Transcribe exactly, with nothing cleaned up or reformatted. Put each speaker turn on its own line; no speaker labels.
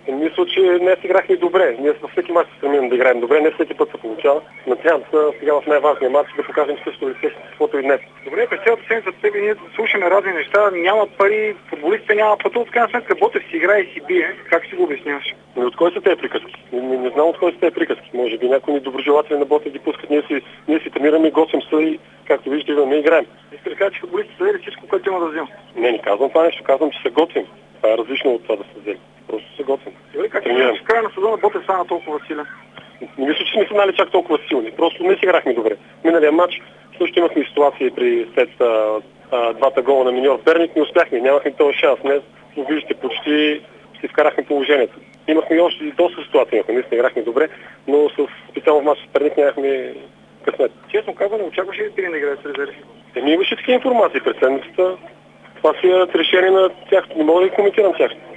Мисля, че днес играхме добре. Ние във всеки мач се стремим да играем добре, не всеки път се получава. Надявам се сега в най-важния мач да покажем също лице, каквото и днес.
Добре, през цялата седмица с тебе ние слушаме разни неща, няма пари, футболистите няма пътуват, в крайна сметка Ботев си играе и си бие. Как си го обясняваш?
Но от кой са тези приказки? Не, не, не знам от кой са тези приказки. Може би някои недоброжелатели на Ботев ги пускат. Ние си, ние си тренираме, готвим се и както виждате, идваме и играем.
Искате да кажа, че футболистите са взели всичко, което има да вземат?
Не, не казвам това нещо, казвам, че се готвим. Това е различно от това да се взели. Просто се готвим.
Добре, как в края на сезона Ботев стана толкова силен?
Не мисля, че сме финали чак толкова силни. Просто не си играхме добре. Миналия матч също имахме ситуации при след а, а, двата гола на миньор Перник. Не успяхме, нямахме този шанс. Днес, но виждате, почти си вкарахме положението. Имахме и още и доста ситуации, имахме, наистина играхме добре, но с специално в матч с Перник нямахме късмет.
Честно казвам, не очакваше ли ти да играе с резерви?
Еми имаше такива информации пред седмицата. Това си е решение на тях. Не мога да ги коментирам тях.